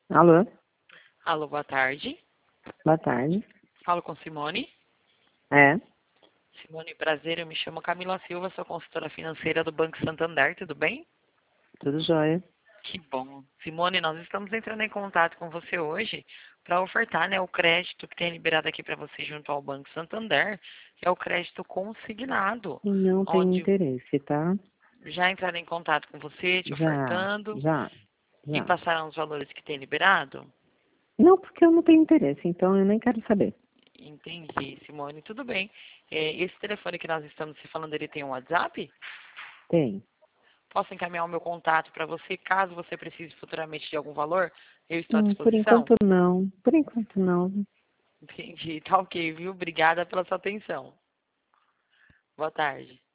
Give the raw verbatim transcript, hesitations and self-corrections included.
Alô? Alô, boa tarde. Boa tarde. Falo com Simone. É, Simone, prazer. Eu me chamo Camila Silva, sou consultora financeira do Banco Santander, tudo bem? tudo jóia. Que bom. Simone, nós estamos entrando em contato com você hoje para ofertar, né, o crédito que tem liberado aqui para você junto ao Banco Santander, que é o crédito consignado, E não tem onde interesse, tá? já entraram em contato com você, te Já, ofertando já, e já. passaram os valores que tem liberado? Não, porque eu não tenho interesse, então eu nem quero saber. Entendi, Simone, tudo bem. É, esse telefone que nós estamos se falando, ele tem um WhatsApp? Tem. Posso encaminhar o meu contato para você, caso você precise futuramente de algum valor? Eu estou à Hum, por disposição? enquanto não. Por enquanto não. Entendi. Tá ok, viu? Obrigada pela sua atenção. Boa tarde.